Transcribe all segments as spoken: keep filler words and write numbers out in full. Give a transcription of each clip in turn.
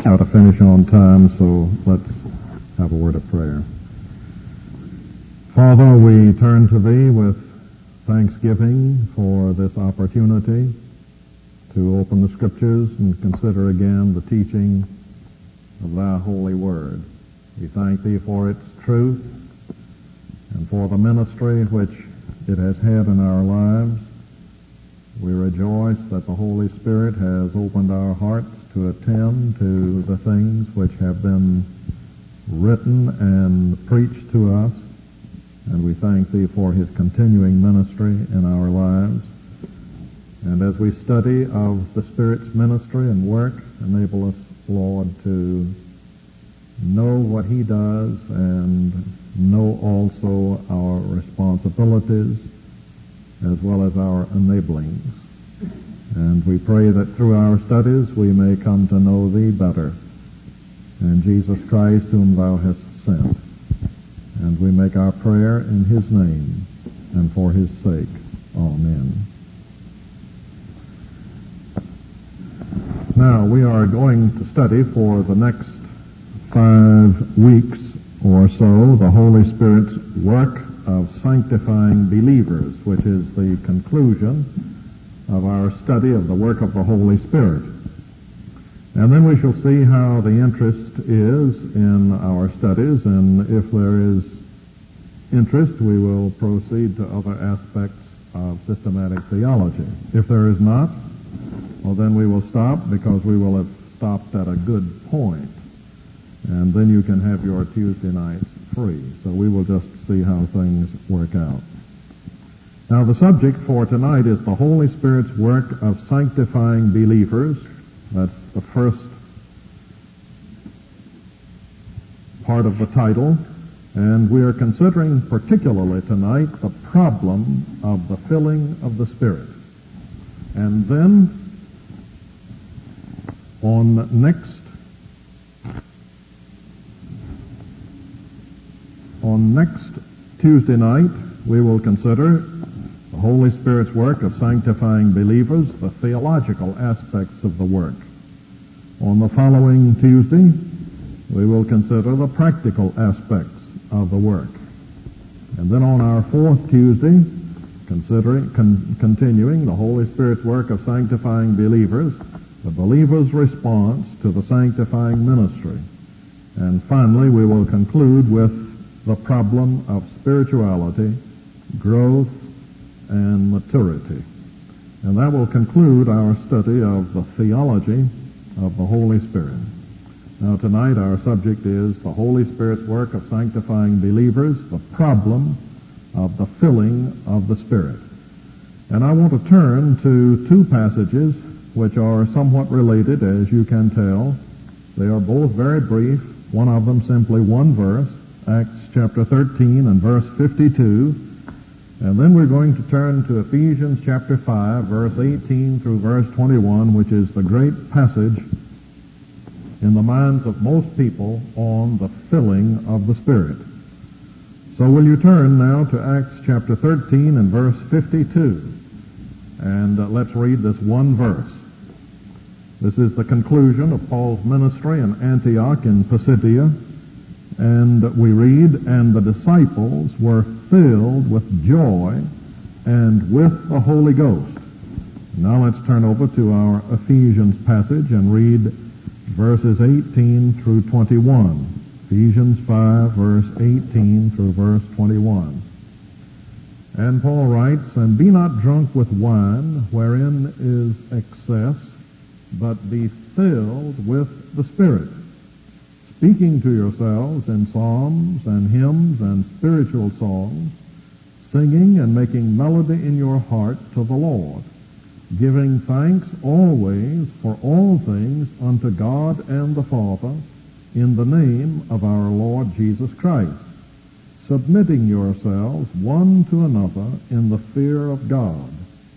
got to finish on time, so let's have a word of prayer. Father, we turn to Thee with thanksgiving for this opportunity to open the Scriptures and consider again the teaching of Thy holy Word. We thank Thee for its truth and for the ministry which it has had in our lives. We rejoice that the Holy Spirit has opened our hearts to attend to the things which have been written and preached to us, and we thank Thee for His continuing ministry in our lives. And as we study of the Spirit's ministry and work, enable us, Lord, to know what He does and know also our responsibilities as well as our enablings. And we pray that through our studies we may come to know Thee better, and Jesus Christ whom Thou hast sent. And we make our prayer in His name and for His sake. Amen. Now, we are going to study for the next five weeks or so the Holy Spirit's work of sanctifying believers, which is the conclusion of our study of the work of the Holy Spirit. And then we shall see how the interest is in our studies, and if there is interest, we will proceed to other aspects of systematic theology. If there is not, well, then we will stop, because we will have stopped at a good point, and then you can have your Tuesday nights free. So we will just see how things work out. Now, the subject for tonight is the Holy Spirit's work of sanctifying believers. That's the first part of the title. And we are considering particularly tonight the problem of the filling of the Spirit. And then on next on next Tuesday night, we will consider the Holy Spirit's work of sanctifying believers, the theological aspects of the work. On the following Tuesday, we will consider the practical aspects of the work. And then on our fourth Tuesday, considering con- continuing the Holy Spirit's work of sanctifying believers, the believer's response to the sanctifying ministry. And finally, we will conclude with the problem of spirituality, growth, and maturity. And that will conclude our study of the theology of the Holy Spirit. Now, tonight our subject is the Holy Spirit's work of sanctifying believers, the problem of the filling of the Spirit. And I want to turn to two passages which are somewhat related, as you can tell. They are both very brief, one of them simply one verse, Acts chapter thirteen and verse fifty-two. And then we're going to turn to Ephesians chapter five, verse eighteen through verse twenty-one, which is the great passage in the minds of most people on the filling of the Spirit. So will you turn now to Acts chapter thirteen and verse fifty-two. And uh, let's read this one verse. This is the conclusion of Paul's ministry in Antioch in Pisidia. And we read, "And the disciples were filled with joy and with the Holy Ghost." Now let's turn over to our Ephesians passage and read verses eighteen through twenty-one. Ephesians five, verse eighteen through verse twenty-one. And Paul writes, "And be not drunk with wine, wherein is excess, but be filled with the Spirit, speaking to yourselves in psalms and hymns and spiritual songs, singing and making melody in your heart to the Lord, giving thanks always for all things unto God and the Father, in the name of our Lord Jesus Christ, submitting yourselves one to another in the fear of God."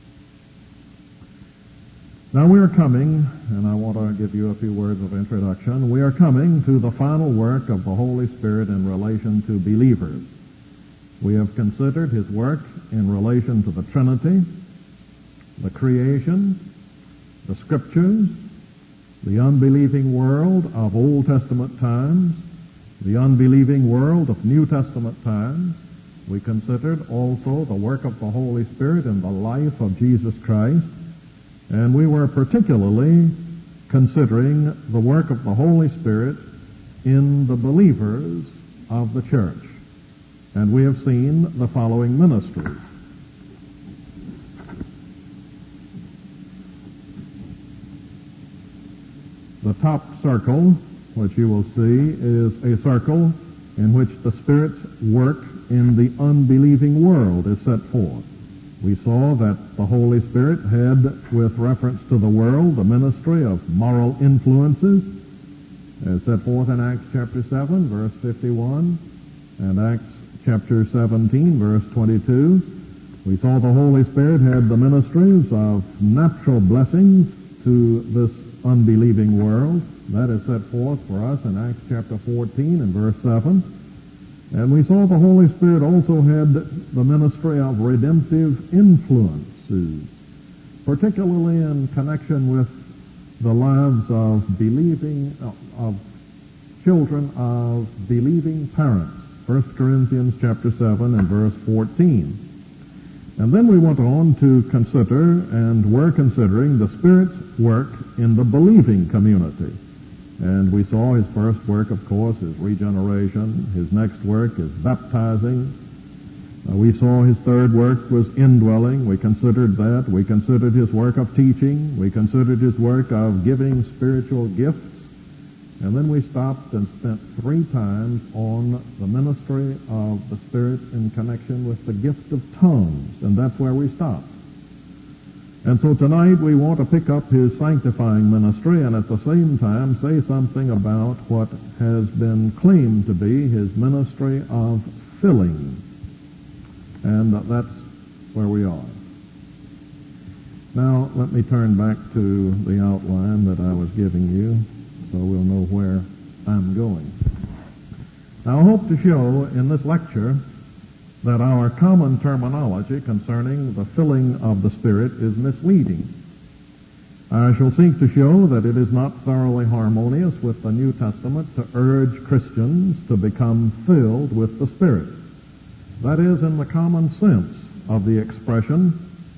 Now we are coming, and I want to give you a few words of introduction, we are coming to the final work of the Holy Spirit in relation to believers. We have considered His work in relation to the Trinity, the creation, the Scriptures, the unbelieving world of Old Testament times, the unbelieving world of New Testament times. We considered also the work of the Holy Spirit in the life of Jesus Christ, and we were particularly considering the work of the Holy Spirit in the believers of the church. And we have seen the following ministries. The top circle, which you will see, is a circle in which the Spirit's work in the unbelieving world is set forth. We saw that the Holy Spirit had, with reference to the world, the ministry of moral influences, as set forth in Acts chapter seven, verse fifty-one, and Acts chapter seventeen, verse twenty-two. We saw the Holy Spirit had the ministries of natural blessings to this unbelieving world. That is set forth for us in Acts chapter fourteen and verse seven. And we saw the Holy Spirit also had the ministry of redemptive influences, particularly in connection with the lives of believing, of children of believing parents. First Corinthians chapter seven and verse fourteen. And then we went on to consider, and were considering, the Spirit's work in the believing community. And we saw his first work, of course, is regeneration. His next work is baptizing. Uh, we saw his third work was indwelling. We considered that. We considered his work of teaching. We considered his work of giving spiritual gifts. And then we stopped and spent three times on the ministry of the Spirit in connection with the gift of tongues. And that's where we stopped. And so tonight we want to pick up his sanctifying ministry and at the same time say something about what has been claimed to be his ministry of filling. And that's where we are. Now let me turn back to the outline that I was giving you so we'll know where I'm going. Now I hope to show in this lecture that our common terminology concerning the filling of the Spirit is misleading. I shall seek to show that it is not thoroughly harmonious with the New Testament to urge Christians to become filled with the Spirit. That is, in the common sense of the expression,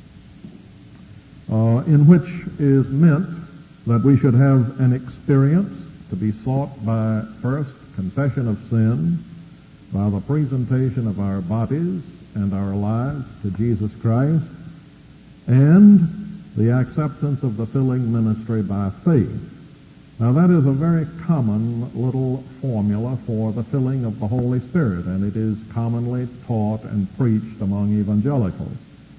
uh, in which is meant that we should have an experience to be sought by, first, confession of sin, by the presentation of our bodies and our lives to Jesus Christ, and the acceptance of the filling ministry by faith. Now that is a very common little formula for the filling of the Holy Spirit, and it is commonly taught and preached among evangelicals.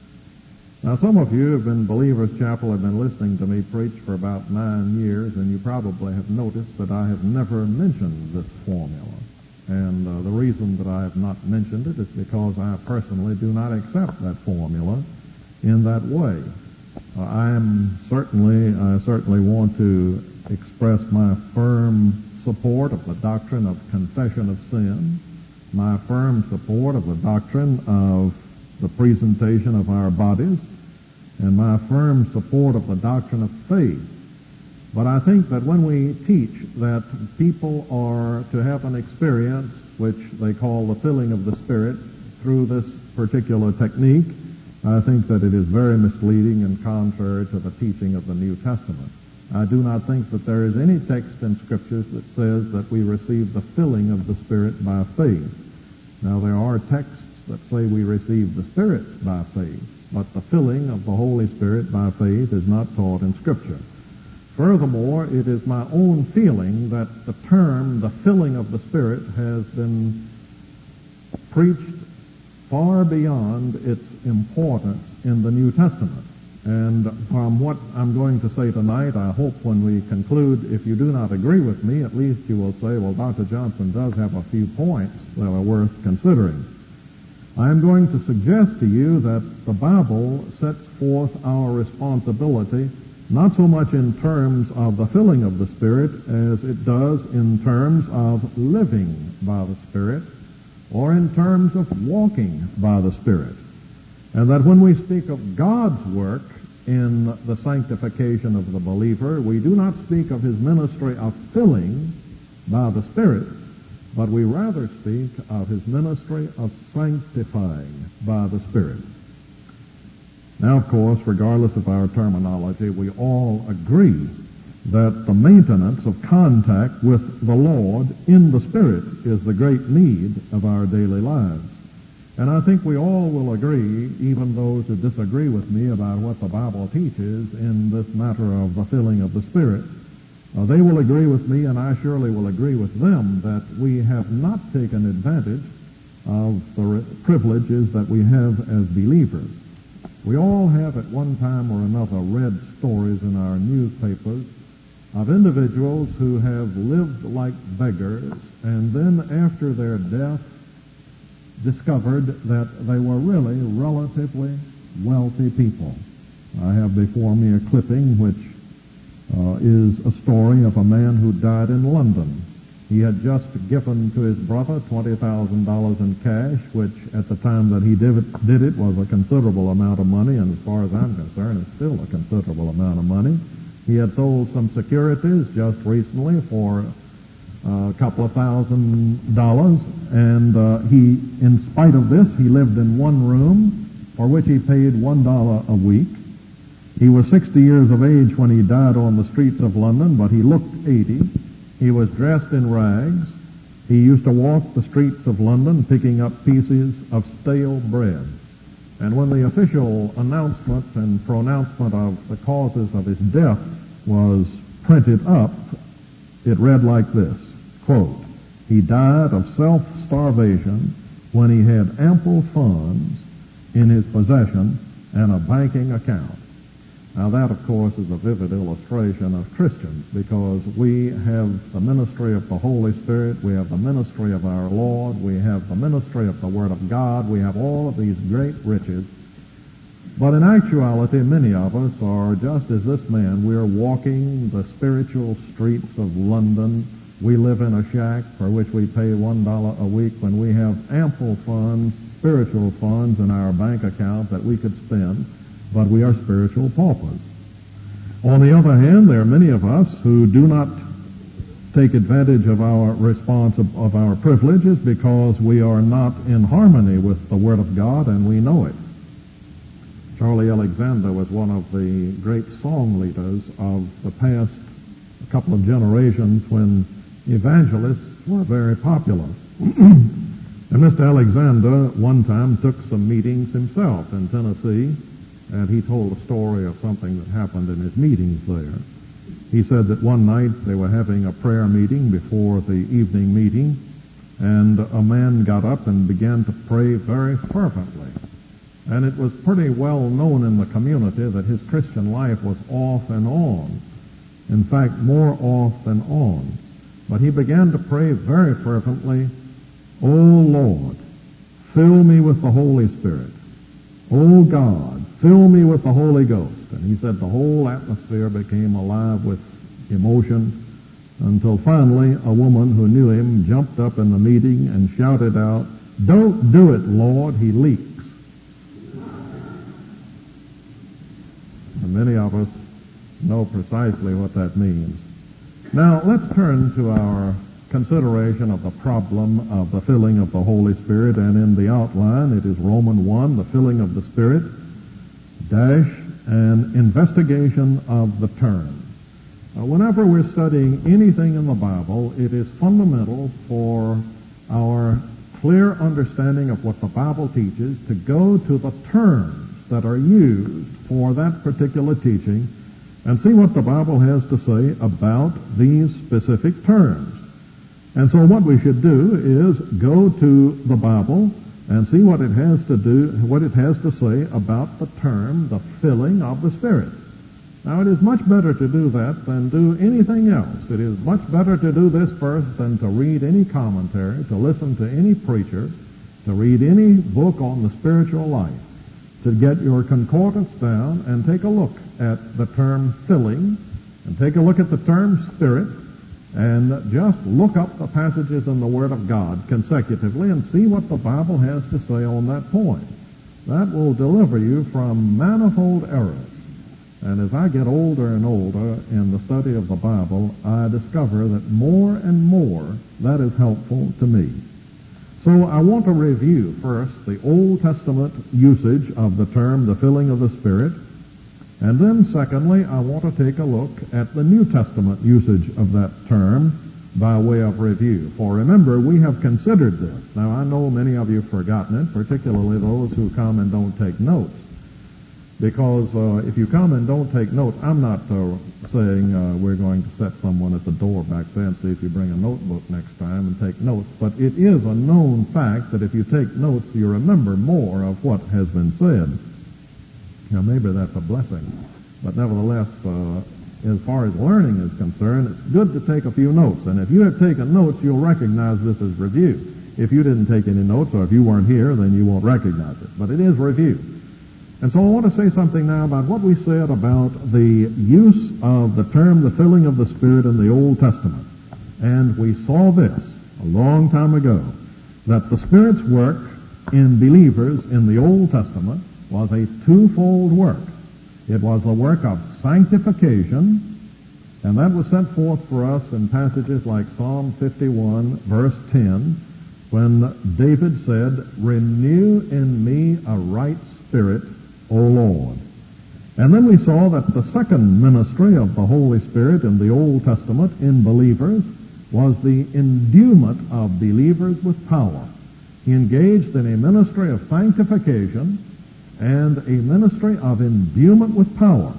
Now some of you have been Believers Chapel, have been listening to me preach for about nine years, and you probably have noticed that I have never mentioned this formula. And uh, the reason that I have not mentioned it is because I personally do not accept that formula in that way. Uh, I am certainly, I certainly want to express my firm support of the doctrine of confession of sin, my firm support of the doctrine of the presentation of our bodies, and my firm support of the doctrine of faith. But I think that when we teach that people are to have an experience which they call the filling of the Spirit through this particular technique, I think that it is very misleading and contrary to the teaching of the New Testament. I do not think that there is any text in Scriptures that says that we receive the filling of the Spirit by faith. Now there are texts that say we receive the Spirit by faith, but the filling of the Holy Spirit by faith is not taught in Scripture. Furthermore, it is my own feeling that the term, the filling of the Spirit, has been preached far beyond its importance in the New Testament. And from what I'm going to say tonight, I hope when we conclude, if you do not agree with me, at least you will say, well, Doctor Johnson does have a few points that are worth considering. I'm going to suggest to you that the Bible sets forth our responsibility not so much in terms of the filling of the Spirit as it does in terms of living by the Spirit or in terms of walking by the Spirit. And that when we speak of God's work in the sanctification of the believer. We do not speak of his ministry of filling by the Spirit, but we rather speak of his ministry of sanctifying by the Spirit. Now, of course, regardless of our terminology, we all agree that the maintenance of contact with the Lord in the Spirit is the great need of our daily lives. And I think we all will agree, even those who disagree with me about what the Bible teaches in this matter of the filling of the Spirit, uh, they will agree with me, and I surely will agree with them, that we have not taken advantage of the re- privileges that we have as believers. We all have at one time or another read stories in our newspapers of individuals who have lived like beggars and then after their death discovered that they were really relatively wealthy people. I have before me a clipping which uh, is a story of a man who died in London. He had just given to his brother twenty thousand dollars in cash, which at the time that he did it, did it was a considerable amount of money, and as far as I'm concerned, it's still a considerable amount of money. He had sold some securities just recently for a couple of thousand dollars, and uh, he, in spite of this, he lived in one room for which he paid one dollar a week. He was sixty years of age when he died on the streets of London, but he looked eighty. He was dressed in rags. He used to walk the streets of London picking up pieces of stale bread. And when the official announcement and pronouncement of the causes of his death was printed up, it read like this, quote, "He died of self-starvation when he had ample funds in his possession and a banking account." Now that, of course, is a vivid illustration of Christians, because we have the ministry of the Holy Spirit, we have the ministry of our Lord, we have the ministry of the Word of God, we have all of these great riches. But in actuality, many of us are just as this man. We're walking the spiritual streets of London. We live in a shack for which we pay one dollar a week when we have ample funds, spiritual funds in our bank account that we could spend, but we are spiritual paupers. On the other hand, there are many of us who do not take advantage of our response of, of our privileges because we are not in harmony with the Word of God, and we know it. Charlie Alexander was one of the great song leaders of the past couple of generations when evangelists were very popular. And Mister Alexander one time took some meetings himself in Tennessee, and he told a story of something that happened in his meetings there. He said that one night they were having a prayer meeting before the evening meeting, and a man got up and began to pray very fervently. And it was pretty well known in the community that his Christian life was off and on. In fact, more off than on. But he began to pray very fervently, "O Lord, fill me with the Holy Spirit. O God, fill me with the Holy Ghost." And he said the whole atmosphere became alive with emotion until finally a woman who knew him jumped up in the meeting and shouted out, "Don't do it, Lord, he leaks." And many of us know precisely what that means. Now, let's turn to our consideration of the problem of the filling of the Holy Spirit, and in the outline it is Romans one, the filling of the Spirit, dash, an investigation of the term. Uh, whenever we're studying anything in the Bible, it is fundamental for our clear understanding of what the Bible teaches to go to the terms that are used for that particular teaching and see what the Bible has to say about these specific terms. And so what we should do is go to the Bible and see what it has to do, what it has to say about the term, the filling of the Spirit. Now, it is much better to do that than do anything else. It is much better to do this first than to read any commentary, to listen to any preacher, to read any book on the spiritual life, to get your concordance down and take a look at the term filling and take a look at the term Spirit, and just look up the passages in the Word of God consecutively and see what the Bible has to say on that point. That will deliver you from manifold errors. And as I get older and older in the study of the Bible, I discover that more and more that is helpful to me. So I want to review first the Old Testament usage of the term the filling of the Spirit, and then secondly, I want to take a look at the New Testament usage of that term by way of review. For remember, we have considered this. Now, I know many of you have forgotten it, particularly those who come and don't take notes. Because uh, if you come and don't take notes, I'm not uh, saying uh, we're going to set someone at the door back there and see if you bring a notebook next time and take notes. But it is a known fact that if you take notes, you remember more of what has been said. Now, maybe that's a blessing. But nevertheless, uh, as far as learning is concerned, it's good to take a few notes. And if you have taken notes, you'll recognize this as review. If you didn't take any notes, or if you weren't here, then you won't recognize it. But it is review. And so I want to say something now about what we said about the use of the term the filling of the Spirit in the Old Testament. And we saw this a long time ago, that the Spirit's work in believers in the Old Testament was a twofold work. It was the work of sanctification, and that was set forth for us in passages like Psalm fifty-one, verse ten, when David said, "Renew in me a right spirit, O Lord." And then we saw that the second ministry of the Holy Spirit in the Old Testament in believers was the endowment of believers with power. He engaged in a ministry of sanctification and a ministry of endowment with power.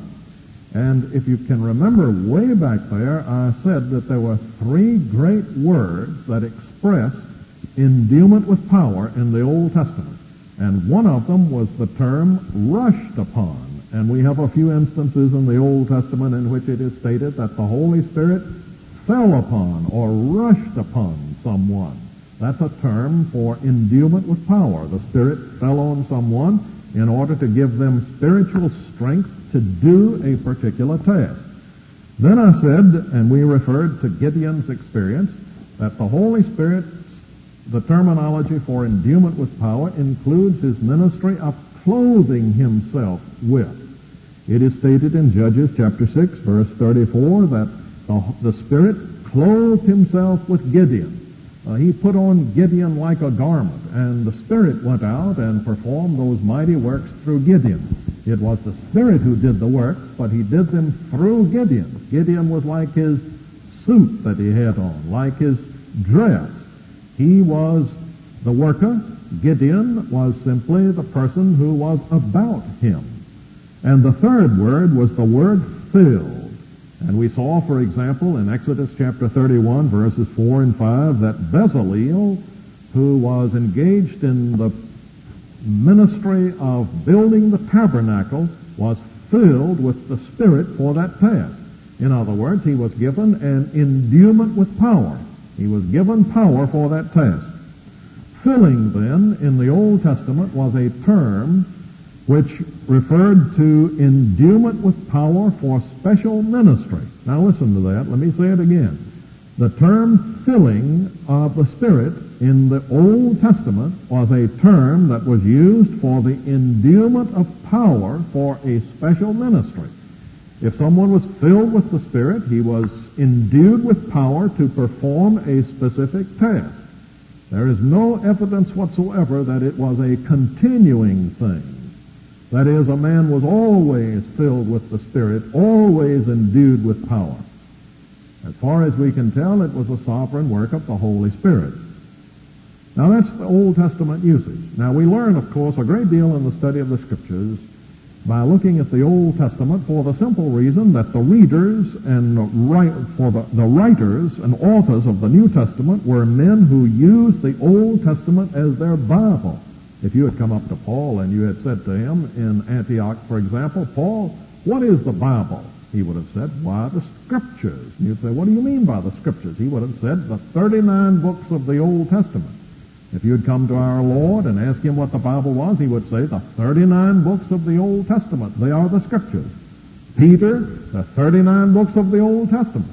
And if you can remember way back there, I said that there were three great words that expressed endowment with power in the Old Testament. And one of them was the term rushed upon. And we have a few instances in the Old Testament in which it is stated that the Holy Spirit fell upon or rushed upon someone. That's a term for endowment with power. The Spirit fell on someone in order to give them spiritual strength to do a particular task. Then I said, and we referred to Gideon's experience, that the Holy Spirit, the terminology for endowment with power, includes his ministry of clothing himself with. It is stated in Judges chapter six, verse thirty-four, that the, the Spirit clothed himself with Gideon. Uh, he put on Gideon like a garment, and the Spirit went out and performed those mighty works through Gideon. It was the Spirit who did the works, but he did them through Gideon. Gideon was like his suit that he had on, like his dress. He was the worker. Gideon was simply the person who was about him. And the third word was the word filled. And we saw, for example, in Exodus chapter thirty-one, verses four and five, that Bezalel, who was engaged in the ministry of building the tabernacle, was filled with the Spirit for that task. In other words, he was given an endowment with power. He was given power for that task. Filling, then, in the Old Testament was a term which referred to endowment with power for special ministry. Now listen to that. Let me say it again. The term filling of the Spirit in the Old Testament was a term that was used for the endowment of power for a special ministry. If someone was filled with the Spirit, he was endued with power to perform a specific task. There is no evidence whatsoever that it was a continuing thing. That is, a man was always filled with the Spirit, always endued with power. As far as we can tell, it was a sovereign work of the Holy Spirit. Now, that's the Old Testament usage. Now, we learn, of course, a great deal in the study of the Scriptures by looking at the Old Testament for the simple reason that the readers and write, for the, the writers and authors of the New Testament were men who used the Old Testament as their Bible. If you had come up to Paul and you had said to him in Antioch, for example, "Paul, what is the Bible?" He would have said, "Why, the Scriptures." And you'd say, "What do you mean by the Scriptures?" He would have said, "The thirty-nine books of the Old Testament." If you'd come to our Lord and ask him what the Bible was, he would say, "The thirty-nine books of the Old Testament, they are the Scriptures." Peter, the thirty-nine books of the Old Testament.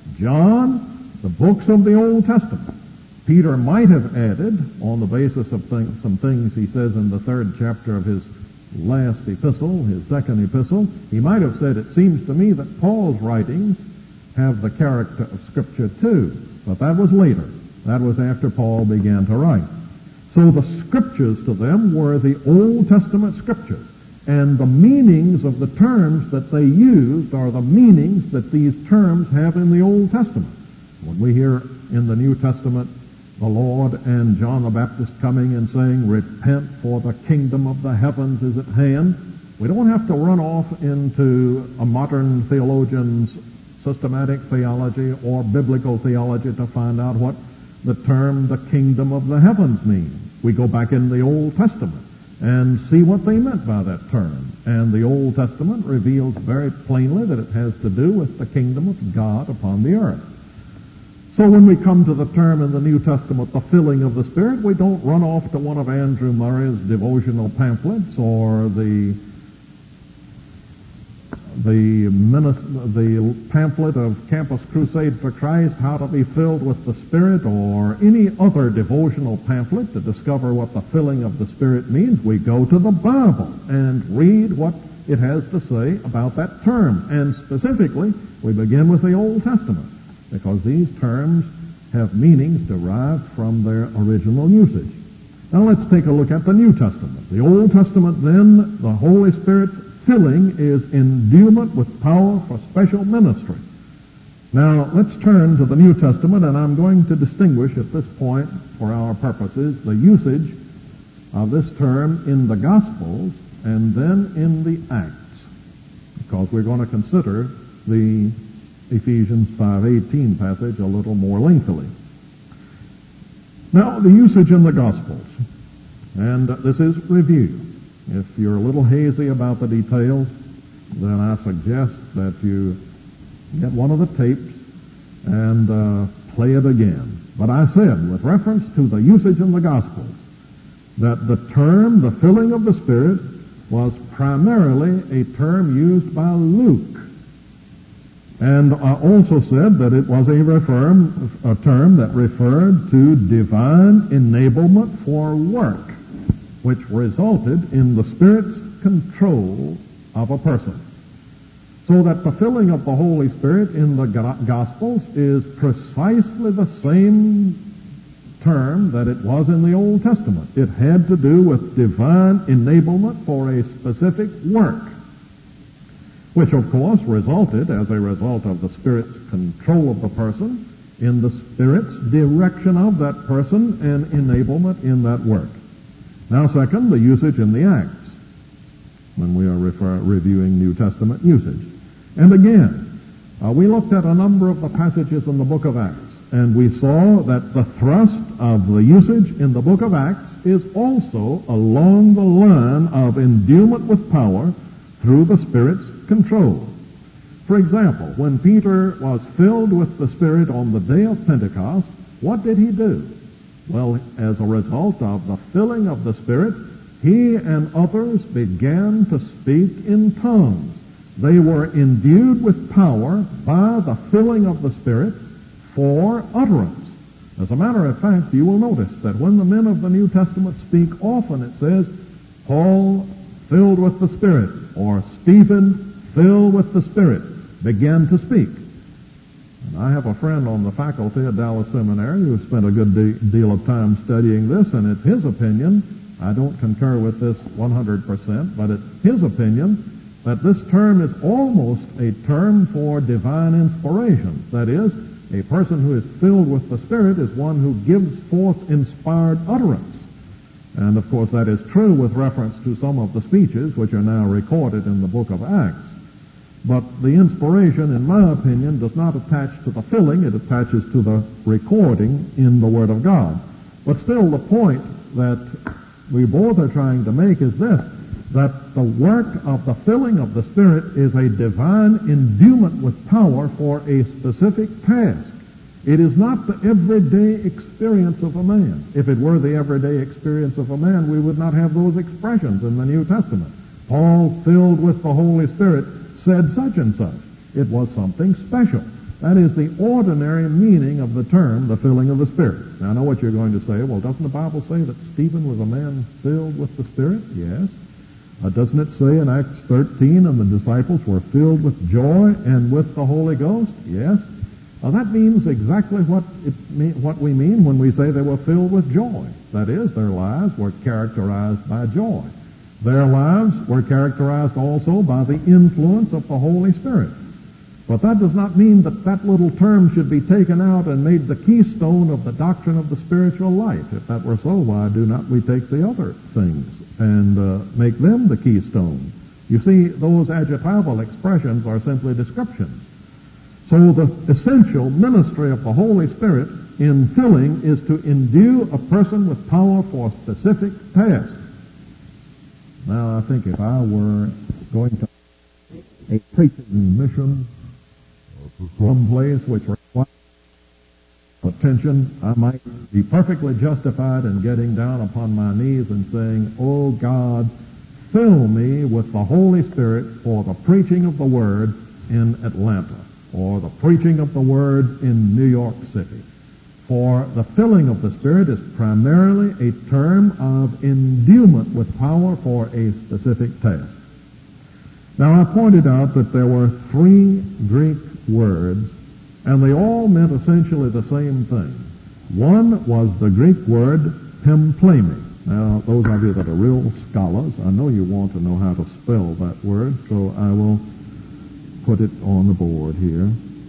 John, the books of the Old Testament. Peter might have added, on the basis of th- some things he says in the third chapter of his last epistle, his second epistle, he might have said, it seems to me that Paul's writings have the character of Scripture too. But that was later. That was after Paul began to write. So the Scriptures to them were the Old Testament Scriptures. And the meanings of the terms that they used are the meanings that these terms have in the Old Testament. When we hear in the New Testament the Lord and John the Baptist coming and saying, repent, for the kingdom of the heavens is at hand, we don't have to run off into a modern theologian's systematic theology or biblical theology to find out what the term the kingdom of the heavens means. We go back in the Old Testament and see what they meant by that term. And the Old Testament reveals very plainly that it has to do with the kingdom of God upon the earth. So when we come to the term in the New Testament, the filling of the Spirit, we don't run off to one of Andrew Murray's devotional pamphlets or the the, the pamphlet of Campus Crusade for Christ, How to Be Filled with the Spirit, or any other devotional pamphlet to discover what the filling of the Spirit means. We go to the Bible and read what it has to say about that term. And specifically, we begin with the Old Testament, because these terms have meanings derived from their original usage. Now let's take a look at the New Testament. The Old Testament, then, the Holy Spirit's filling is endowment with power for special ministry. Now let's turn to the New Testament, and I'm going to distinguish at this point, for our purposes, the usage of this term in the Gospels and then in the Acts, because we're going to consider the Ephesians five eighteen passage a little more lengthily. Now, the usage in the Gospels, and this is review. If you're a little hazy about the details, then I suggest that you get one of the tapes and uh, play it again. But I said, with reference to the usage in the Gospels, that the term, the filling of the Spirit, was primarily a term used by Luke. And I also said that it was a, refer- a term that referred to divine enablement for work, which resulted in the Spirit's control of a person. So that the filling of the Holy Spirit in the Gospels is precisely the same term that it was in the Old Testament. It had to do with divine enablement for a specific work, which of course resulted, as a result of the Spirit's control of the person, in the Spirit's direction of that person and enablement in that work. Now, second, the usage in the Acts, when we are refer- reviewing New Testament usage. And again, uh, we looked at a number of the passages in the book of Acts, and we saw that the thrust of the usage in the book of Acts is also along the line of endowment with power through the Spirit's control. For example, when Peter was filled with the Spirit on the day of Pentecost, what did he do? Well, as a result of the filling of the Spirit, he and others began to speak in tongues. They were endued with power by the filling of the Spirit for utterance. As a matter of fact, you will notice that when the men of the New Testament speak, often it says, Paul, filled with the Spirit, or Stephen, filled with the Spirit, began to speak. And I have a friend on the faculty at Dallas Seminary who spent a good de- deal of time studying this, and it's his opinion, I don't concur with this one hundred percent, but it's his opinion that this term is almost a term for divine inspiration. That is, a person who is filled with the Spirit is one who gives forth inspired utterance. And of course that is true with reference to some of the speeches which are now recorded in the book of Acts. But the inspiration, in my opinion, does not attach to the filling, it attaches to the recording in the Word of God. But still, the point that we both are trying to make is this, that the work of the filling of the Spirit is a divine endowment with power for a specific task. It is not the everyday experience of a man. If it were the everyday experience of a man, we would not have those expressions in the New Testament. Paul, filled with the Holy Spirit, said such and such. It was something special. That is the ordinary meaning of the term, the filling of the Spirit. Now, I know what you're going to say. Well, doesn't the Bible say that Stephen was a man filled with the Spirit? Yes. Uh, doesn't it say in Acts thirteen, and the disciples were filled with joy and with the Holy Ghost? Yes. Now that means exactly what it mean, what we mean when we say they were filled with joy. That is, their lives were characterized by joy. Their lives were characterized also by the influence of the Holy Spirit. But that does not mean that that little term should be taken out and made the keystone of the doctrine of the spiritual life. If that were so, why do not we take the other things and uh, make them the keystone? You see, those adjectival expressions are simply descriptions. So the essential ministry of the Holy Spirit in filling is to endue a person with power for a specific task. Now, I think if I were going to a preaching mission or to some place which requires attention, I might be perfectly justified in getting down upon my knees and saying, "Oh God, fill me with the Holy Spirit for the preaching of the Word in Atlanta, or the preaching of the Word in New York City." For the filling of the Spirit is primarily a term of endowment with power for a specific task. Now, I pointed out that there were three Greek words, and they all meant essentially the same thing. One was the Greek word pimplemi. Now, those of you that are real scholars, I know you want to know how to spell that word, so I will put it on the board here.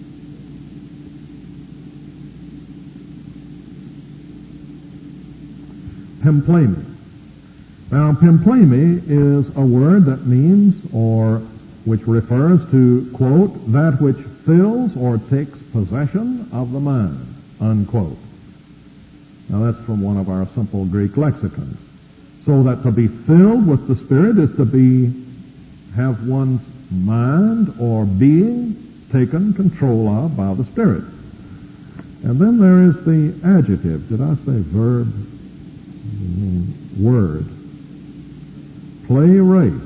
Pimplemi. Now, pimplemi is a word that means, or which refers to, quote, that which fills or takes possession of the mind, unquote. Now, that's from one of our simple Greek lexicons. So that to be filled with the Spirit is to be, have one's mind or being taken control of by the Spirit. And then there is the adjective. Did I say verb? Word. Plerace.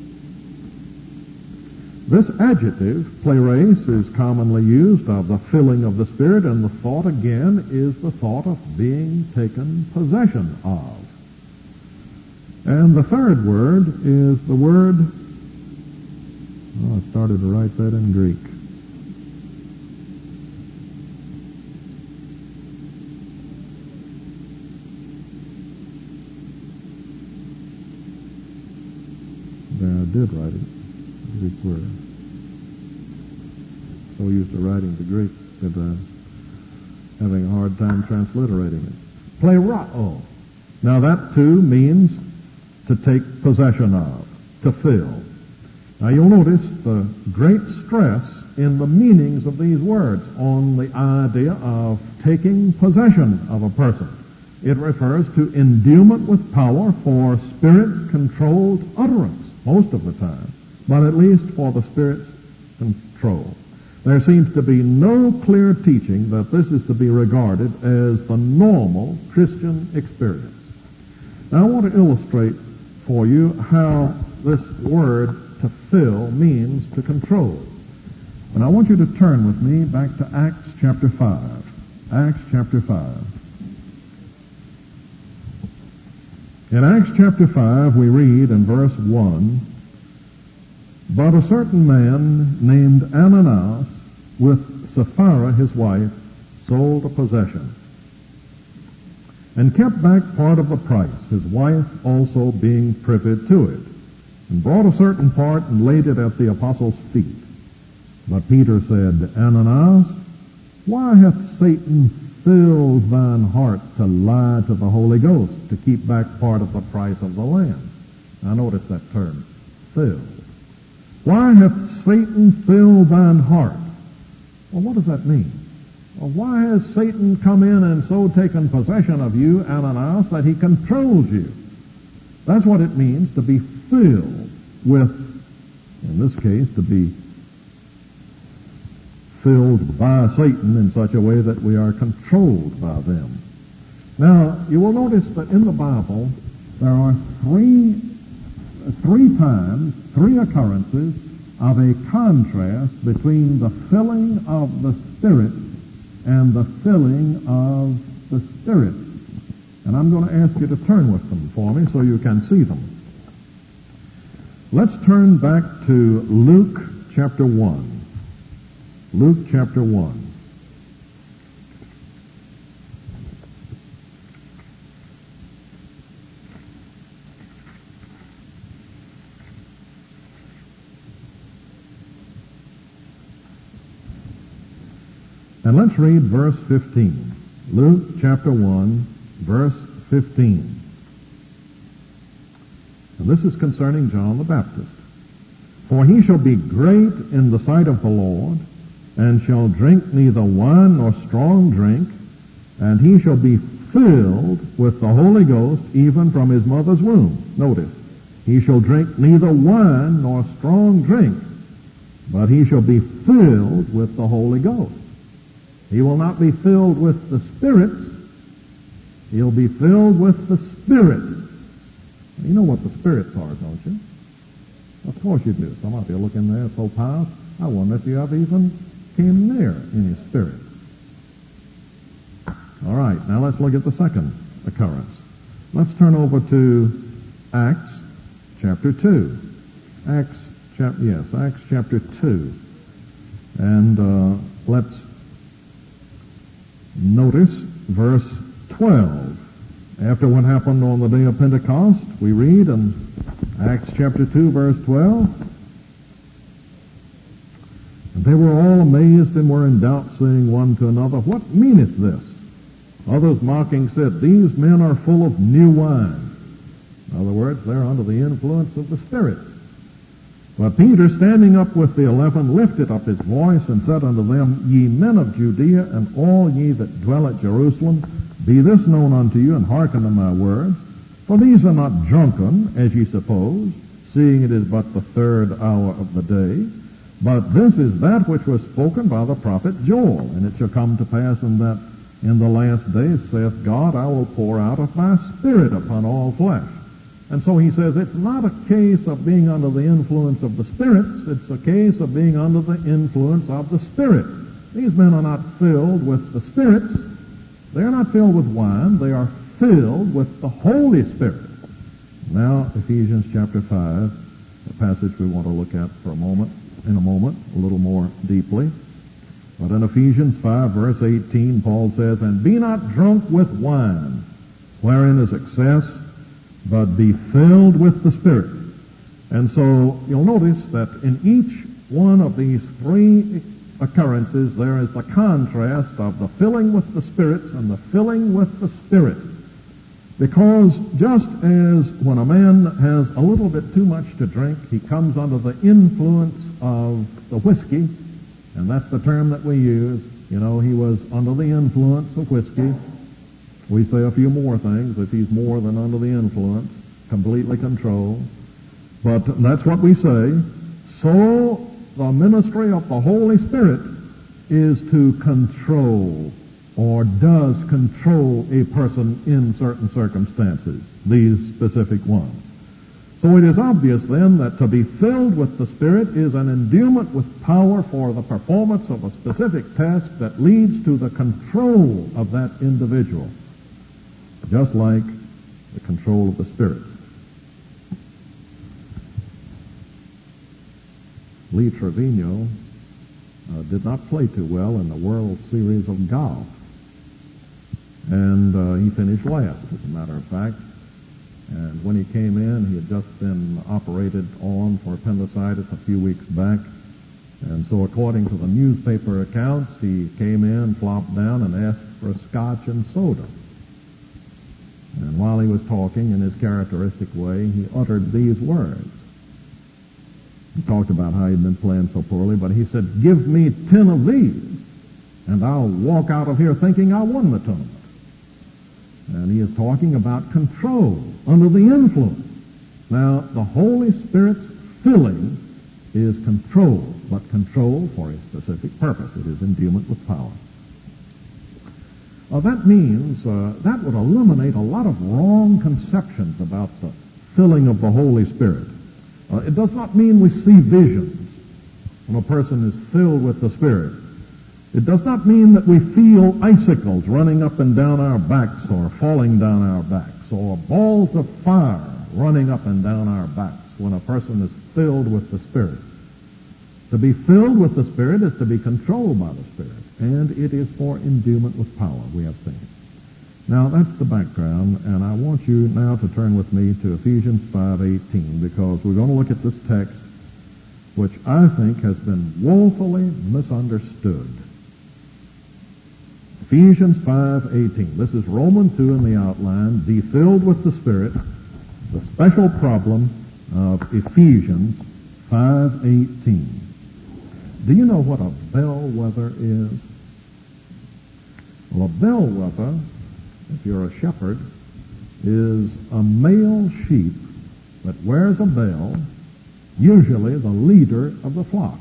This adjective, plerace, is commonly used of the filling of the Spirit, and the thought again is the thought of being taken possession of. And the third word is the word, oh, I started to write that in Greek. There, I did write it, the Greek word. So used to writing the Greek that I'm having a hard time transliterating it. Plerao. Now that too means to take possession of, to fill. Now you'll notice the great stress in the meanings of these words on the idea of taking possession of a person. It refers to endowment with power for Spirit-controlled utterance, most of the time, but at least for the Spirit's control. There seems to be no clear teaching that this is to be regarded as the normal Christian experience. Now I want to illustrate for you how this word to fill means to control. And I want you to turn with me back to Acts chapter five. Acts chapter five. In Acts chapter five, we read in verse one, "But a certain man named Ananias, with Sapphira his wife, sold a possession, and kept back part of the price, his wife also being privy to it, and brought a certain part and laid it at the apostles' feet. But Peter said, Ananias, why hath Satan filled thine heart to lie to the Holy Ghost, to keep back part of the price of the land?" Now notice that term, filled. Why hath Satan filled thine heart? Well, what does that mean? Well, why has Satan come in and so taken possession of you, Ananias, that he controls you? That's what it means to be filled with, in this case, to be filled by Satan in such a way that we are controlled by them. Now, you will notice that in the Bible there are three, three times, three occurrences of a contrast between the filling of the Spirit and the filling of the Spirit. And I'm going to ask you to turn with them for me so you can see them. Let's turn back to Luke chapter one. Luke chapter one. And let's read verse fifteen. Luke chapter one, verse fifteen. And this is concerning John the Baptist. For he shall be great in the sight of the Lord, and shall drink neither wine nor strong drink, and he shall be filled with the Holy Ghost even from his mother's womb. Notice, he shall drink neither wine nor strong drink, but he shall be filled with the Holy Ghost. He will not be filled with the spirits. He'll be filled with the Spirit. You know what the spirits are, don't you? Of course you do. Some of you look in there so pious, I wonder if you ever even came near any spirits. All right, now let's look at the second occurrence. Let's turn over to Acts chapter two. Acts chapter, yes, Acts chapter two. And uh, let's notice verse twelve. After what happened on the day of Pentecost, we read in Acts chapter two, verse twelve, and they were all amazed and were in doubt, saying one to another, What meaneth this? Others mocking said, These men are full of new wine. In other words, they're under the influence of the spirits. But Peter, standing up with the eleven, lifted up his voice and said unto them, Ye men of Judea, and all ye that dwell at Jerusalem, be this known unto you, and hearken to my words. For these are not drunken, as ye suppose, seeing it is but the third hour of the day. But this is that which was spoken by the prophet Joel. And it shall come to pass in that in the last days, saith God, I will pour out of my Spirit upon all flesh. And so he says it's not a case of being under the influence of the spirits. It's a case of being under the influence of the Spirit. These men are not filled with the spirits. They are not filled with wine. They are filled with the Holy Spirit. Now, Ephesians chapter five, a passage we want to look at for a moment, in a moment, a little more deeply. But in Ephesians five, verse eighteen, Paul says, And be not drunk with wine, wherein is excess, but be filled with the Spirit. And so you'll notice that in each one of these three occurrences, there is the contrast of the filling with the spirits and the filling with the Spirit. Because just as when a man has a little bit too much to drink, he comes under the influence of the whiskey, and that's the term that we use. You know, he was under the influence of whiskey. We say a few more things if he's more than under the influence, completely controlled. But that's what we say. So the ministry of the Holy Spirit is to control, or does control, a person in certain circumstances, these specific ones. So it is obvious then that to be filled with the Spirit is an endowment with power for the performance of a specific task that leads to the control of that individual, just like the control of the spirits. Lee Trevino uh, did not play too well in the World Series of golf. And uh, he finished last, as a matter of fact. And when he came in, he had just been operated on for appendicitis a few weeks back. And so according to the newspaper accounts, he came in, flopped down, and asked for a scotch and soda. And while he was talking in his characteristic way, he uttered these words. He talked about how he'd been playing so poorly, but he said, Give me ten of these, and I'll walk out of here thinking I won the tournament. And he is talking about control, under the influence. Now, the Holy Spirit's filling is control, but control for a specific purpose. It is endowment with power. Uh, that means uh, that would eliminate a lot of wrong conceptions about the filling of the Holy Spirit. Uh, it does not mean we see visions when a person is filled with the Spirit. It does not mean that we feel icicles running up and down our backs or falling down our backs, or balls of fire running up and down our backs. when a person is filled with the Spirit. To be filled with the Spirit is to be controlled by the Spirit, and it is for endowment with power, we have seen. Now, that's the background, and I want you now to turn with me to Ephesians five eighteen, because we're going to look at this text, which I think has been woefully misunderstood. Ephesians five eighteen. This is Romans two in the outline. Be filled with the Spirit. The special problem of Ephesians five eighteen. Do you know what a bellwether is? Well, a bellwether, if you're a shepherd, is a male sheep that wears a bell, usually the leader of the flock.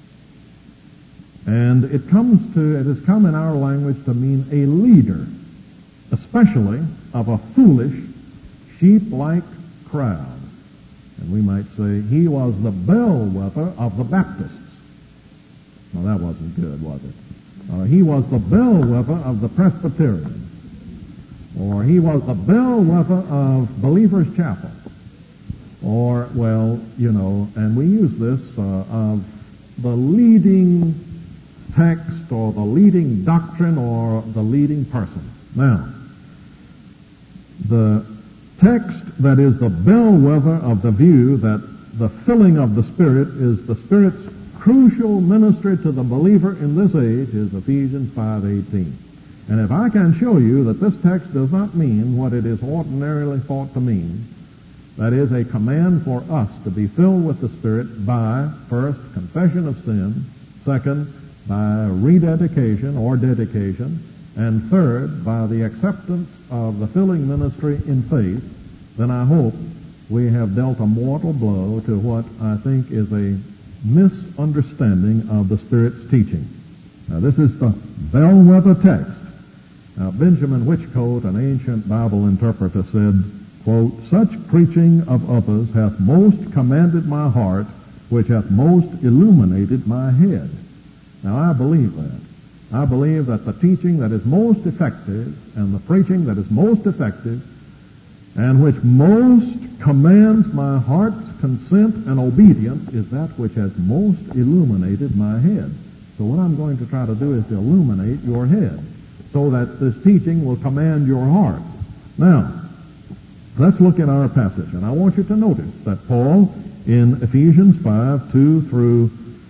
And it comes to, it has come in our language to mean a leader, especially of a foolish, sheep-like crowd. And we might say he was the bellwether of the Baptists. Now that wasn't good, was it? Uh, he was the bellwether of the Presbyterians. Or he was the bellwether of Believers Chapel. Or, well, you know, and we use this uh, of the leading text or the leading doctrine or the leading person. Now, the text that is the bellwether of the view that the filling of the Spirit is the Spirit's crucial ministry to the believer in this age is Ephesians five eighteen. And if I can show you that this text does not mean what it is ordinarily thought to mean, that is a command for us to be filled with the Spirit by, first, confession of sin, second, by rededication or dedication, and third, by the acceptance of the filling ministry in faith, then I hope we have dealt a mortal blow to what I think is a misunderstanding of the Spirit's teaching. Now, this is the bellwether text. Now, Benjamin Whichcote, an ancient Bible interpreter, said, quote, "Such preaching of others hath most commanded my heart, which hath most illuminated my head." Now, I believe that. I believe that the teaching that is most effective and the preaching that is most effective and which most commands my heart's consent and obedience is that which has most illuminated my head. So what I'm going to try to do is to illuminate your head so that this teaching will command your heart. Now, let's look at our passage, and I want you to notice that Paul in Ephesians five, two through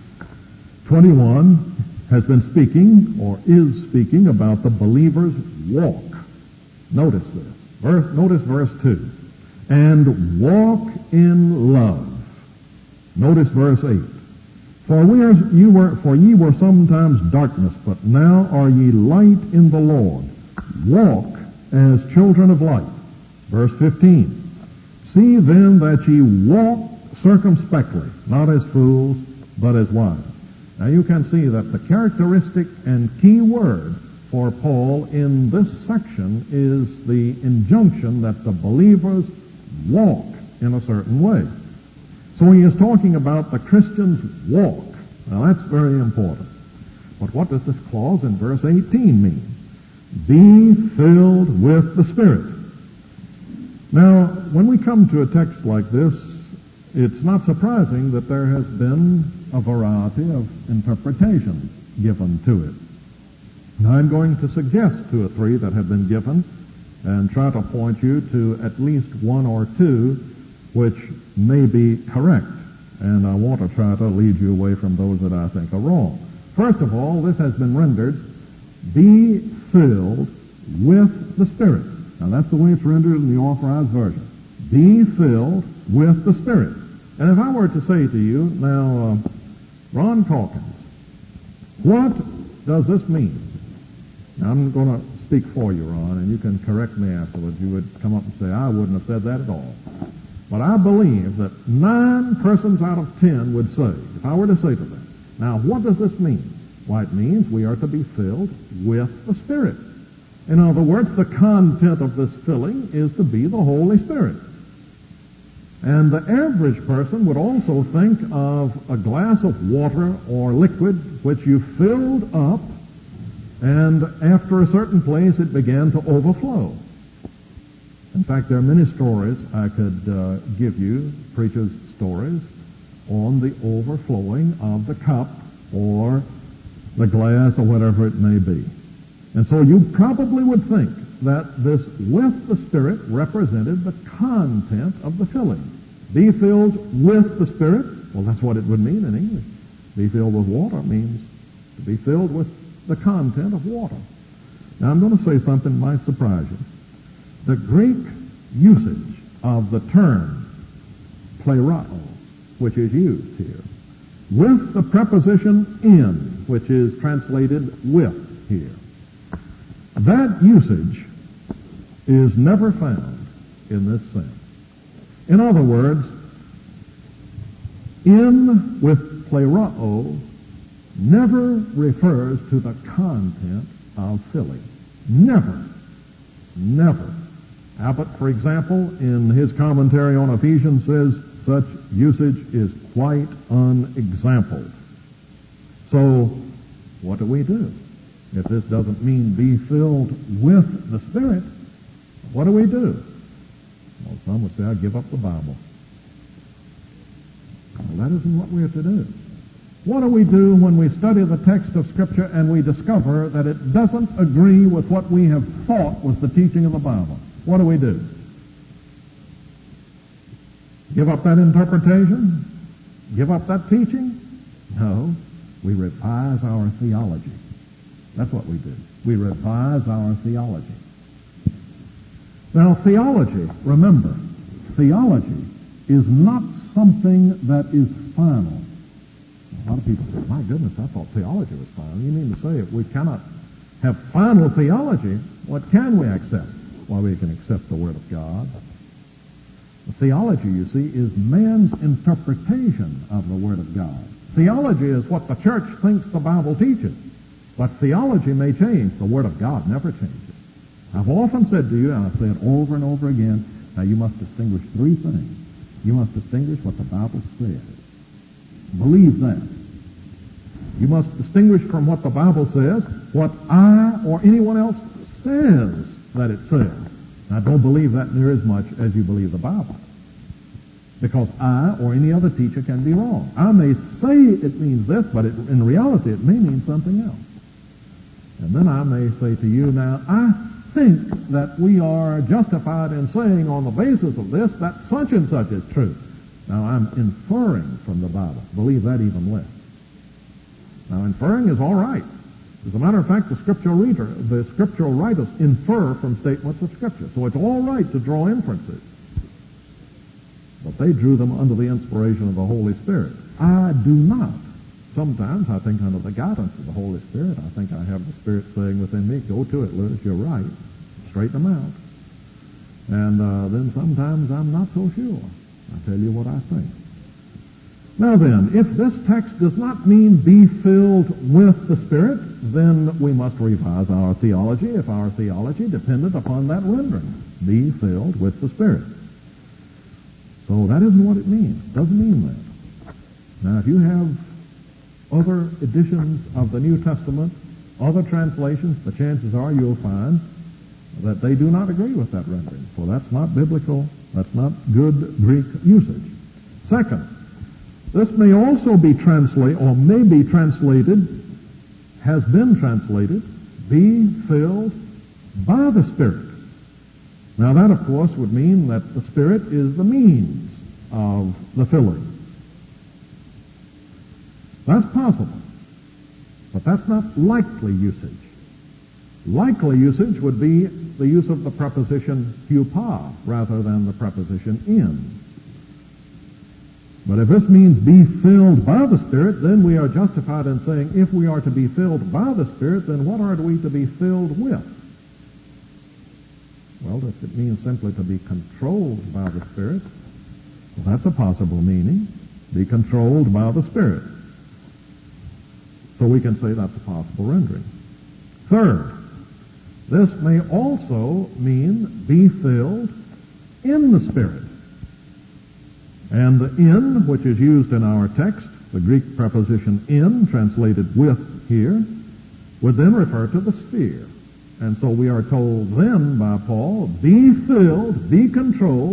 twenty-one has been speaking, or is speaking, about the believer's walk. Notice this. Verse, notice verse two. And walk in love. Notice verse eight. For we are, you were, for ye were sometimes darkness, but now are ye light in the Lord. Walk as children of light. Verse fifteen. See then that ye walk circumspectly, not as fools, but as wise. Now you can see that the characteristic and key word for Paul in this section is the injunction that the believers walk in a certain way. So he is talking about the Christian's walk. Now that's very important. But what does this clause in verse eighteen mean? Be filled with the Spirit. Now, when we come to a text like this, it's not surprising that there has been a variety of interpretations given to it. And I'm going to suggest two or three that have been given and try to point you to at least one or two which may be correct. And I want to try to lead you away from those that I think are wrong. First of all, this has been rendered, be filled with the Spirit. Now that's the way it's rendered in the Authorized Version. Be filled with the Spirit. And if I were to say to you, now, uh, Ron Calkins, what does this mean? Now, I'm going to speak for you, Ron, and you can correct me afterwards. You would come up and say, I wouldn't have said that at all. But I believe that nine persons out of ten would say, if I were to say to them, now, what does this mean? Why, it means we are to be filled with the Spirit. In other words, the content of this filling is to be the Holy Spirit. And the average person would also think of a glass of water or liquid which you filled up, and after a certain place it began to overflow. In fact, there are many stories I could uh, give you. Preachers stories on the overflowing of the cup or the glass or whatever it may be. And so you probably would think that this with the Spirit represented the content of the filling. Be filled with the Spirit. Well, that's what it would mean in English. Be filled with water means to be filled with the content of water. Now, I'm going to say something that might surprise you. The Greek usage of the term plerao, which is used here, with the preposition in, which is translated with here, that usage is never found in this sense. In other words, in with plerao never refers to the content of filling. Never. Never. Abbott, for example, in his commentary on Ephesians says such usage is quite unexampled. So, what do we do? If this doesn't mean be filled with the Spirit, what do we do? Well, some would say, I give up the Bible. Well, that isn't what we're to do. What do we do when we study the text of Scripture and we discover that it doesn't agree with what we have thought was the teaching of the Bible? What do we do? Give up that interpretation? Give up that teaching? No. We revise our theology. That's what we do. We revise our theology. Now, theology, remember, theology is not something that is final. A lot of people say, my goodness, I thought theology was final. You mean to say if we cannot have final theology, what can we accept? Well, we can accept the Word of God. The theology, you see, is man's interpretation of the Word of God. Theology is what the church thinks the Bible teaches. But theology may change. The Word of God never changes. I've often said to you, and I say it over and over again, now you must distinguish three things. You must distinguish what the Bible says. Believe that. You must distinguish from what the Bible says what I or anyone else says that it says. Now, don't believe that near as much as you believe the Bible. Because I or any other teacher can be wrong. I may say it means this, but it, in reality it may mean something else. And then I may say to you, now, I think that we are justified in saying on the basis of this that such and such is true. Now, I'm inferring from the Bible. Believe that even less. Now, inferring is all right. As a matter of fact, the scriptural reader, the scriptural writers infer from statements of Scripture. So it's all right to draw inferences. But they drew them under the inspiration of the Holy Spirit. I do not. Sometimes I think under the guidance of the Holy Spirit. I think I have the Spirit saying within me, go to it, Lewis, you're right. Straighten them out. And uh, then sometimes I'm not so sure. I tell you what I think. Now then, if this text does not mean be filled with the Spirit, then we must revise our theology if our theology depended upon that rendering. Be filled with the Spirit. So that isn't what it means. It doesn't mean that. Now, if you have other editions of the New Testament, other translations, the chances are you'll find that they do not agree with that rendering. For that's not biblical. That's not good Greek usage. Second, this may also be translated, or may be translated, has been translated, be filled by the Spirit. Now that, of course, would mean that the Spirit is the means of the filling. That's possible, but that's not likely usage. Likely usage would be the use of the preposition hupa rather than the preposition in. But if this means be filled by the Spirit, then we are justified in saying if we are to be filled by the Spirit, then what are we to be filled with? Well, if it means simply to be controlled by the Spirit, well, that's a possible meaning. Be controlled by the Spirit. So we can say that's a possible rendering. Third, this may also mean be filled in the Spirit. And the in, which is used in our text, the Greek preposition in, translated with here, would then refer to the sphere. And so we are told then by Paul, be filled, be controlled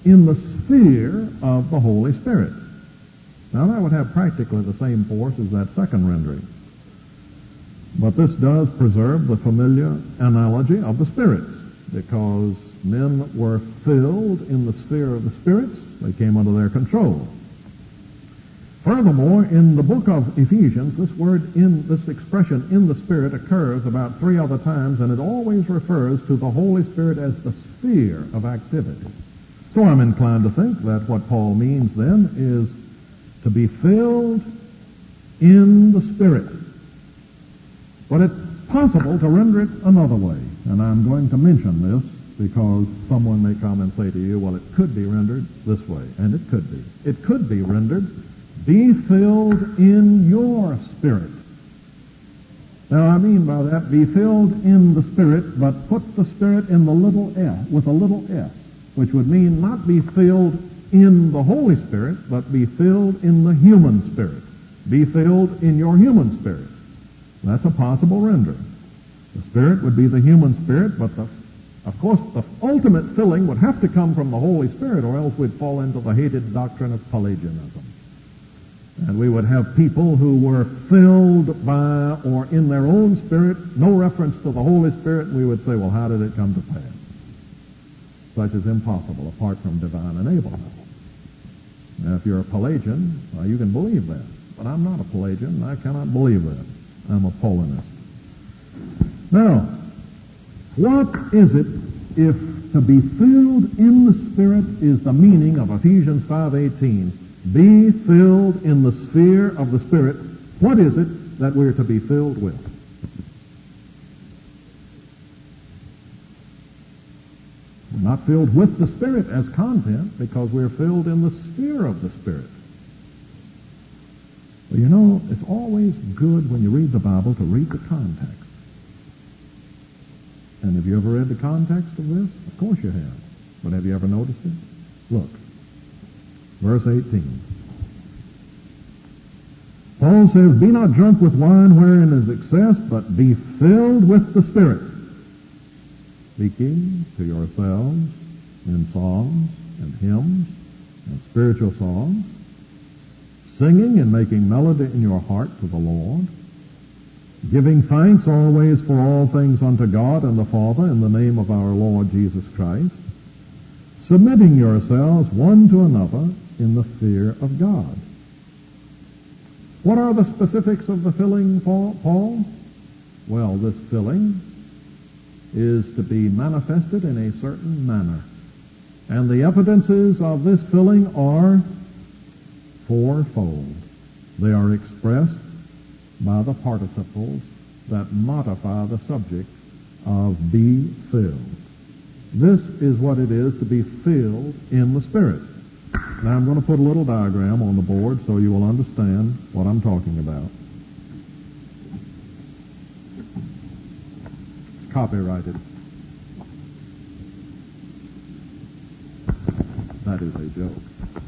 in the sphere of the Holy Spirit. Now that would have practically the same force as that second rendering. But this does preserve the familiar analogy of the spirits, because men were filled in the sphere of the spirits. They came under their control. Furthermore, in the book of Ephesians, this word in this expression "in the Spirit" occurs about three other times, and it always refers to the Holy Spirit as the sphere of activity. So I'm inclined to think that what Paul means then is to be filled in the Spirit. But it's possible to render it another way, and I'm going to mention this because someone may come and say to you, well, it could be rendered this way, and it could be. It could be rendered, be filled in your spirit. Now, I mean by that, be filled in the Spirit, but put the Spirit in the little s, with a little s, which would mean not be filled in the Holy Spirit, but be filled in the human spirit. Be filled in your human spirit. That's a possible render. The Spirit would be the human spirit, but the, of course the ultimate filling would have to come from the Holy Spirit, or else we'd fall into the hated doctrine of Pelagianism. And we would have people who were filled by or in their own spirit, no reference to the Holy Spirit, and we would say, well, how did it come to pass? Such is impossible apart from divine enablement. Now, if you're a Pelagian, well, you can believe that. But I'm not a Pelagian, and I cannot believe that. I'm a Paulinist. Now, what is it if to be filled in the Spirit is the meaning of Ephesians five eighteen? Be filled in the sphere of the Spirit. What is it that we're to be filled with? We're not filled with the Spirit as content because we're filled in the sphere of the Spirit. Well, you know, it's always good when you read the Bible to read the context. And have you ever read the context of this? Of course you have. But have you ever noticed it? Look. Verse eighteen. Paul says, be not drunk with wine wherein is excess, but be filled with the Spirit, speaking to yourselves in psalms and hymns and spiritual songs, singing and making melody in your heart to the Lord, giving thanks always for all things unto God and the Father in the name of our Lord Jesus Christ, submitting yourselves one to another in the fear of God. What are the specifics of the filling, Paul? Well, this filling is to be manifested in a certain manner. And the evidences of this filling are fourfold. They are expressed by the participles that modify the subject of be filled. This is what it is to be filled in the Spirit. Now I'm going to put a little diagram on the board so you will understand what I'm talking about. It's copyrighted. That is a joke.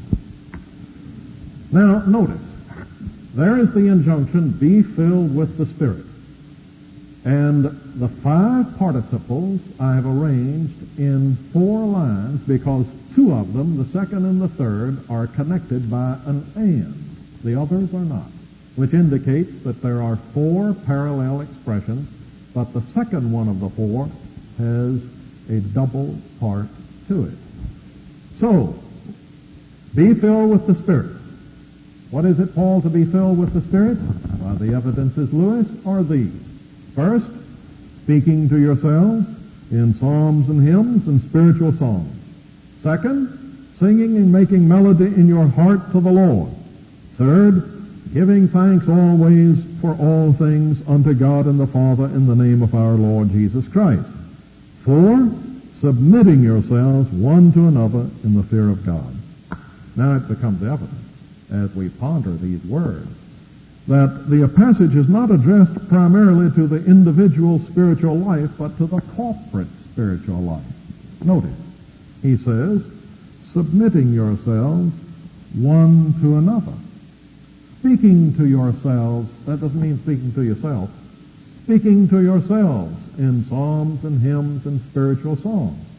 Now notice, there is the injunction, be filled with the Spirit. And the five participles I have arranged in four lines because two of them, the second and the third, are connected by an and. The others are not, which indicates that there are four parallel expressions, but the second one of the four has a double part to it. So, be filled with the Spirit. What is it, Paul, to be filled with the Spirit? Well, the evidences, Lewis, are these. First, speaking to yourselves in psalms and hymns and spiritual songs. Second, singing and making melody in your heart to the Lord. Third, giving thanks always for all things unto God and the Father in the name of our Lord Jesus Christ. Four, submitting yourselves one to another in the fear of God. Now it becomes evident as we ponder these words that the passage is not addressed primarily to the individual spiritual life, but to the corporate spiritual life. Notice, he says, submitting yourselves one to another. Speaking to yourselves, that doesn't mean speaking to yourself. Speaking to yourselves in psalms and hymns and spiritual songs.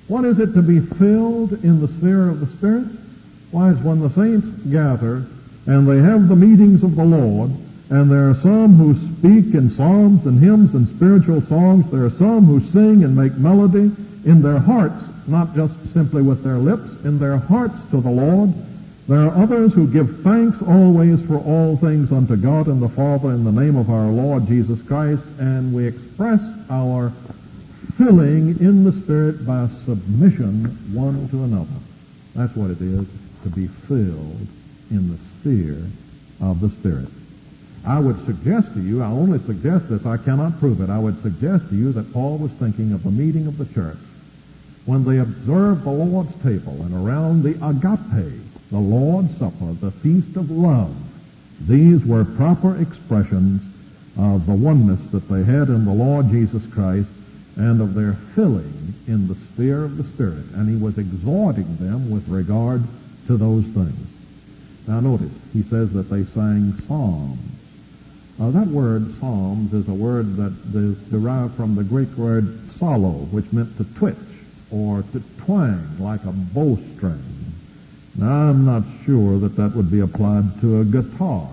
What is it to be filled in the sphere of the Spirit? Why, it's when the saints gather and they have the meetings of the Lord, and there are some who speak in psalms and hymns and spiritual songs. There are some who sing and make melody in their hearts, not just simply with their lips, in their hearts to the Lord. There are others who give thanks always for all things unto God and the Father in the name of our Lord Jesus Christ, and we express our filling in the Spirit by submission one to another. That's what it is to be filled in the sphere of the Spirit. I would suggest to you, I only suggest this, I cannot prove it, I would suggest to you that Paul was thinking of the meeting of the church when they observed the Lord's table and around the agape, the Lord's Supper, the feast of love. These were proper expressions of the oneness that they had in the Lord Jesus Christ and of their filling in the sphere of the Spirit. And he was exhorting them with regard to those things. Now notice, he says that they sang psalms. Uh, that word psalms is a word that is derived from the Greek word psallo, which meant to twitch or to twang like a bowstring. Now, I'm not sure that that would be applied to a guitar,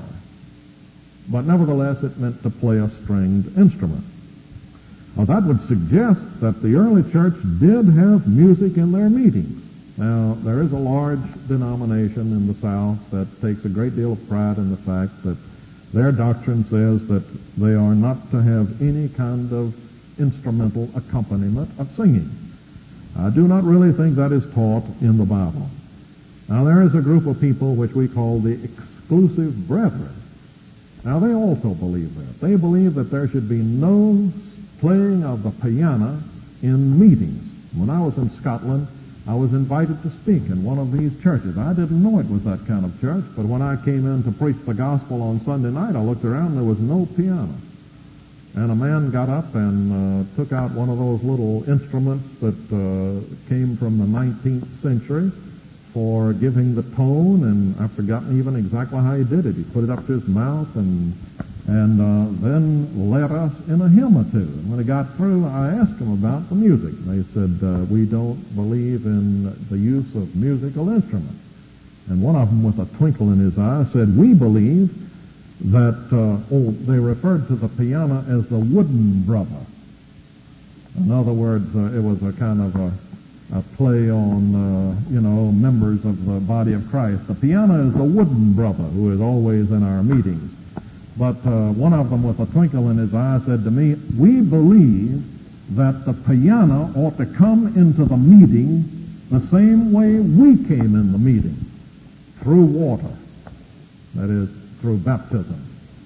but nevertheless it meant to play a stringed instrument. Now, that would suggest that the early church did have music in their meetings. Now, there is a large denomination in the South that takes a great deal of pride in the fact that their doctrine says that they are not to have any kind of instrumental accompaniment of singing. I do not really think that is taught in the Bible. Now, there is a group of people which we call the exclusive brethren. Now, they also believe that. They believe that there should be no playing of the piano in meetings. When I was in Scotland, I was invited to speak in one of these churches. I didn't know it was that kind of church, but when I came in to preach the gospel on Sunday night, I looked around and there was no piano. And a man got up and uh, took out one of those little instruments that uh, came from the nineteenth century for giving the tone, and I've forgotten even exactly how he did it. He put it up to his mouth and and uh, then led us in a hymn or two. And when he got through, I asked him about the music. They said, uh, we don't believe in the use of musical instruments. And one of them, with a twinkle in his eye, said, we believe that, uh, oh, they referred to the piano as the wooden brother. In other words, uh, it was a kind of a, a play on, uh, you know, members of the body of Christ. The piano is the wooden brother who is always in our meetings. But uh, one of them, with a twinkle in his eye, said to me, we believe that the piano ought to come into the meeting the same way we came in the meeting, through water. That is, through baptism.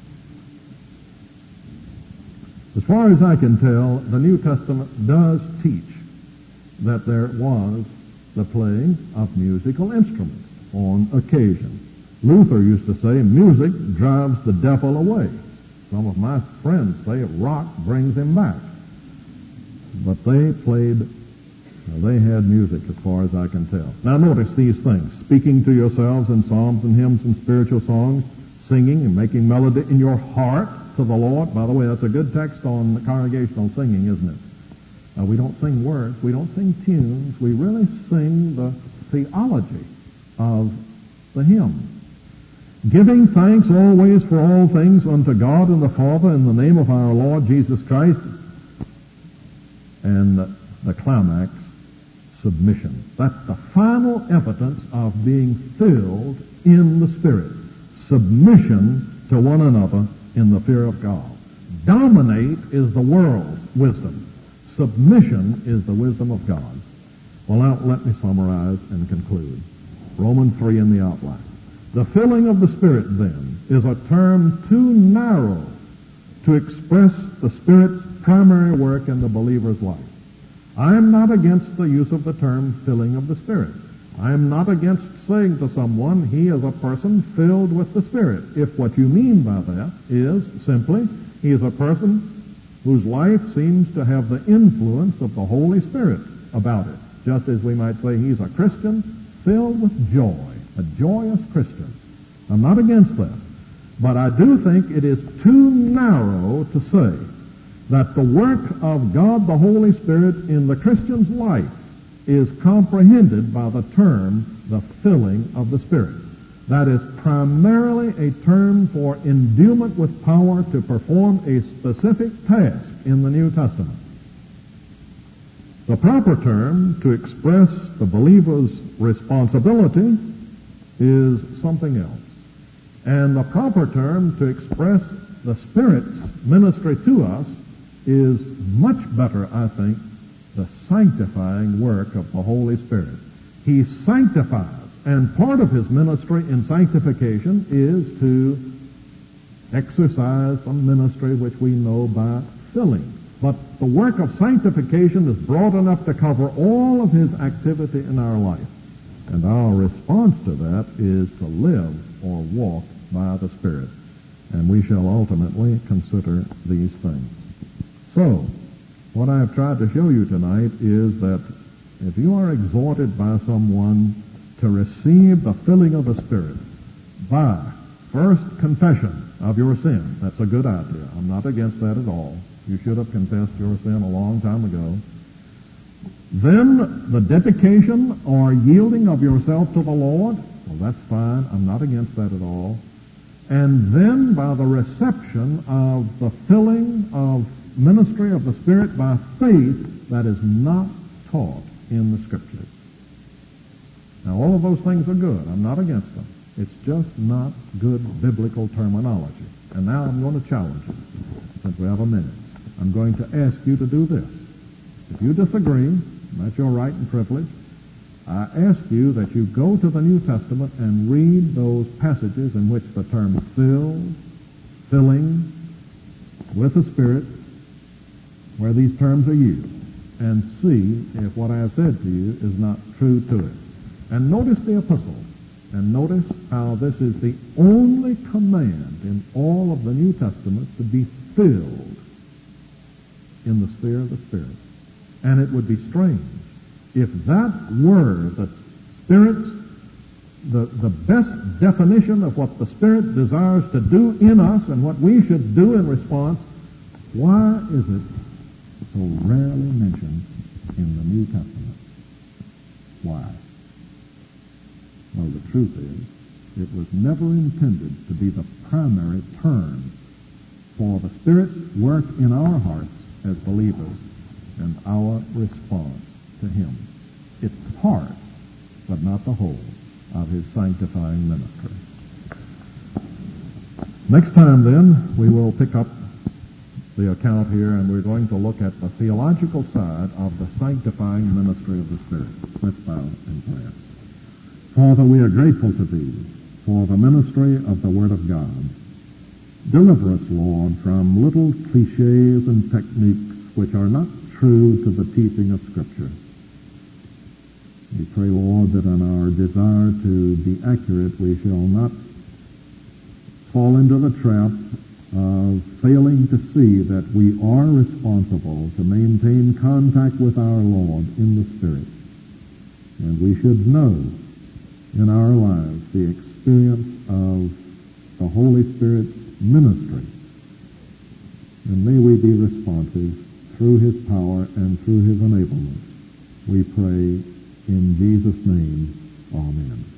As far as I can tell, the New Testament does teach that there was the playing of musical instruments on occasion. Luther used to say, music drives the devil away. Some of my friends say rock brings him back. But they played, well, they had music as far as I can tell. Now notice these things. Speaking to yourselves in psalms and hymns and spiritual songs, singing and making melody in your heart to the Lord. By the way, that's a good text on congregational singing, isn't it? Uh, we don't sing words. We don't sing tunes. We really sing the theology of the hymn. Giving thanks always for all things unto God and the Father in the name of our Lord Jesus Christ. And the climax, submission. That's the final evidence of being filled in the Spirit. Submission to one another in the fear of God. Dominate is the world's wisdom. Submission is the wisdom of God. Well, now let me summarize and conclude. Romans three in the outline. The filling of the Spirit, then, is a term too narrow to express the Spirit's primary work in the believer's life. I am not against the use of the term filling of the Spirit. I am not against saying to someone, he is a person filled with the Spirit, if what you mean by that is simply, he is a person whose life seems to have the influence of the Holy Spirit about it. Just as we might say he's a Christian filled with joy. A joyous Christian. I'm not against that. But I do think it is too narrow to say that the work of God the Holy Spirit in the Christian's life is comprehended by the term the filling of the Spirit. That is primarily a term for endowment with power to perform a specific task in the New Testament. The proper term to express the believer's responsibility is something else. And the proper term to express the Spirit's ministry to us is much better, I think, the sanctifying work of the Holy Spirit. He sanctifies, and part of his ministry in sanctification is to exercise a ministry which we know by filling. But the work of sanctification is broad enough to cover all of his activity in our life. And our response to that is to live or walk by the Spirit. And we shall ultimately consider these things. So, what I have tried to show you tonight is that if you are exhorted by someone to receive the filling of the Spirit by first confession of your sin, that's a good idea. I'm not against that at all. You should have confessed your sin a long time ago. Then the dedication or yielding of yourself to the Lord, well, that's fine. I'm not against that at all. And then by the reception of the filling of ministry of the Spirit by faith that is not taught in the Scriptures. Now, all of those things are good. I'm not against them. It's just not good biblical terminology. And now I'm going to challenge you, since we have a minute. I'm going to ask you to do this. If you disagree, and that's your right and privilege, I ask you that you go to the New Testament and read those passages in which the term fill, filling with the Spirit, where these terms are used, and see if what I have said to you is not true to it. And notice the epistle, and notice how this is the only command in all of the New Testament to be filled in the sphere of the Spirit. And it would be strange if that were the Spirit's, the, the best definition of what the Spirit desires to do in us and what we should do in response, why is it so rarely mentioned in the New Testament? Why? Well, the truth is, it was never intended to be the primary term for the Spirit's work in our hearts as believers and our response to Him. It's part, but not the whole, of His sanctifying ministry. Next time, then, we will pick up the account here, and we're going to look at the theological side of the sanctifying ministry of the Spirit. Let's bow in prayer. Father, we are grateful to Thee for the ministry of the Word of God. Deliver us, Lord, from little cliches and techniques which are not true to the teaching of Scripture. We pray, Lord, that in our desire to be accurate, we shall not fall into the trap of failing to see that we are responsible to maintain contact with our Lord in the Spirit. And we should know in our lives the experience of the Holy Spirit's ministry. And may we be responsive through His power and through His enablement. We pray in Jesus' name. Amen.